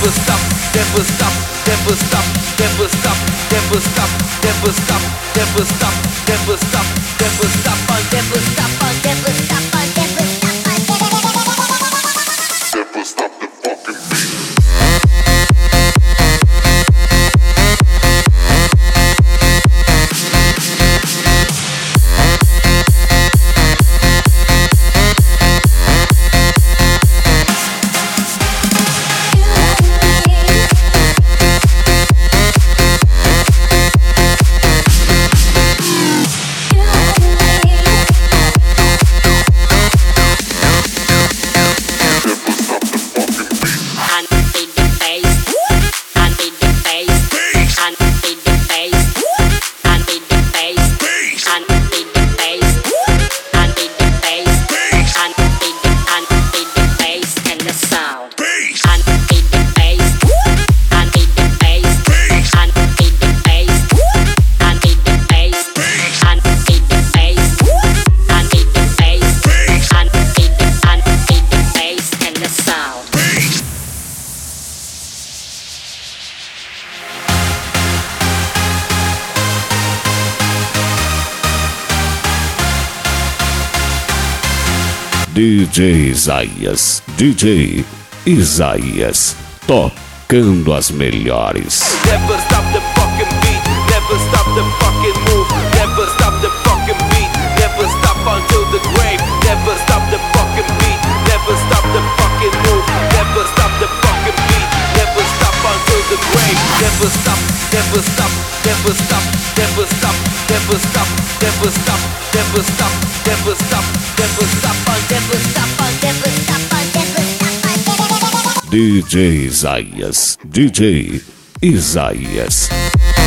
stop, never stop, never stop, never stop, never stop, never stop, never stop, never stop, never stop, never stop, never stop, never stop, never stop the fucking beat. DJ Isaías, DJ Isaías, tocando as melhores. Never stop the fucking beat, never stop the fucking move, never stop the fucking beat, never stop until the grave, never stop the fucking beat, never stop the fucking move, never stop the fucking beat, never stop until the grave, never stop, never stop, never stop, never stop, never stop, never stop, never stop, never stop, never stop, never stop, never stop, never stop. DJ Isaías, DJ Isaías.